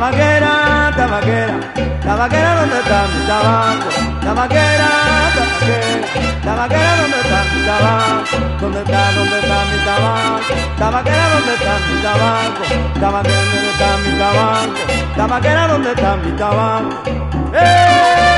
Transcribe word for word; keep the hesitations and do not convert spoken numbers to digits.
tabaquera, tabaquera, tabaquera, ¿dónde está mi tabaco? Tabaquera, tabaquera, tabaquera, ¿dónde está mi tabaco? ¿Dónde está, dónde está mi tabaco? Tabaquera, ¿dónde está mi tabaco? Tabaquera, ¿dónde está mi tabaco? Tabaquera, ¿dónde está mi tabaco? ¡Eh!